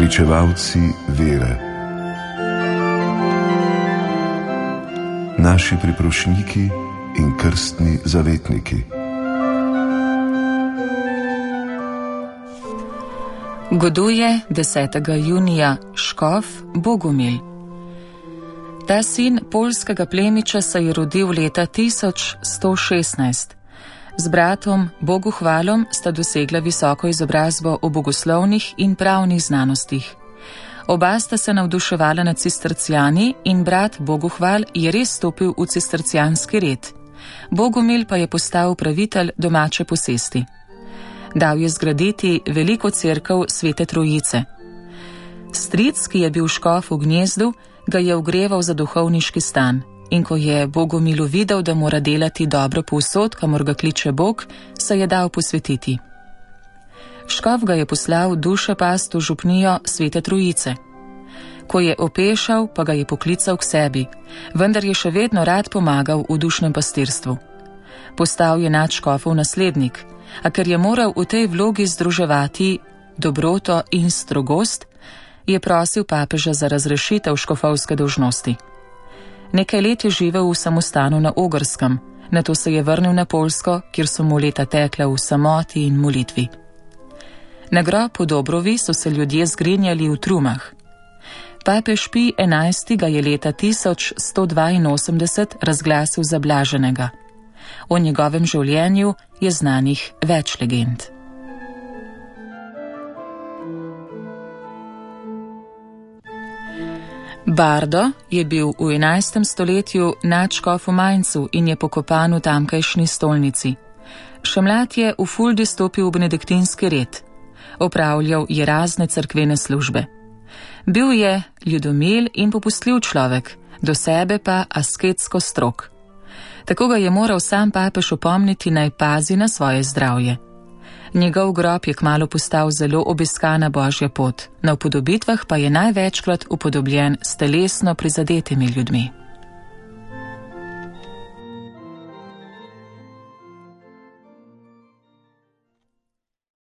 Pričevalci vere. Naši priprošniki in krstni zavetniki. Goduje 10. junija škof Bogumil. Ta sin poljskega plemiča se je rodil leta 1116. Z bratom Boguhvalom sta dosegla visoko izobrazbo v bogoslovnih in pravnih znanostih. Oba sta se navduševala nad cistercijani in brat Boguhval je res stopil v cistercijanski red. Bogumil pa je postal upravitelj domače posesti. Dal je zgraditi veliko cerkev Svete Trojice. Stric, ki je bil škof v gnezdu, ga je ogreval za duhovniški stan, in ko je Bogumilu videl, da mora delati dobro povsod, kamor ga kliče Bog, se je dal posvetiti. Škof ga je poslal dušepast v župnijo Svete Trojice. Ko je opešal, pa ga je poklical k sebi, vendar je še vedno rad pomagal v dušnem pastirstvu. Postal je nadškofov naslednik, a ker je moral v tej vlogi združevati dobroto in strogost, je prosil papeža za razrešitev škofovske dolžnosti. Nekaj let je živel v samostanu na Ogrskem, nato se je vrnil na Poljsko, kjer so mu leta tekla v samoti in molitvi. Na grob v Dobrovi so se ljudje zgrinjali v trumah. Papež Pij XI. Ga je leta 1182 razglasil za blaženega. O njegovem življenju je znanih več legend. Bardo je bil v 11. stoletju nadškof v Mainzu in je pokopan v tamkajšnji stolnici. Še mlad je v Fuldi stopil v benediktinski red. Opravljal je razne cerkvene službe. Bil je ljudomil in popustljiv človek, do sebe pa asketsko strog. Tako ga je moral sam papež opomniti, naj pazi na svoje zdravje. Njegov grob je kmalu postal zelo obiskana božja pot, na upodobitvah pa je največkrat upodobljen s telesno prizadetimi ljudmi.